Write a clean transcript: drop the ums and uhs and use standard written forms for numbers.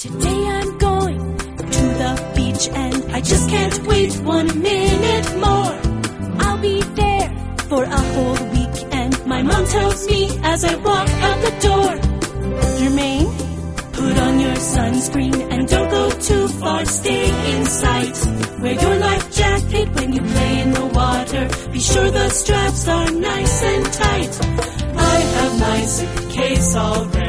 Today I'm going to the beach and I just can't wait 1 minute more. I'll be there for a whole week and my mom tells me as I walk out the door, Jermaine, put on your sunscreen and don't go too far, stay in sight. Wear your life jacket when you play in the water. Be sure the straps are nice and tight. I have my suitcase all ready.